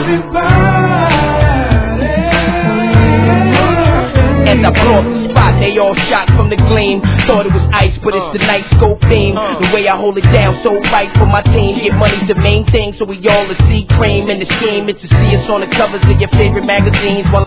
As I blow up the spot, they all shot from the gleam. Thought it was ice, but it's the night scope theme. The way I hold it down, so right for my team. Get money's the main thing, so we all a see cream. And the scheme is to see us on the covers of your favorite magazines.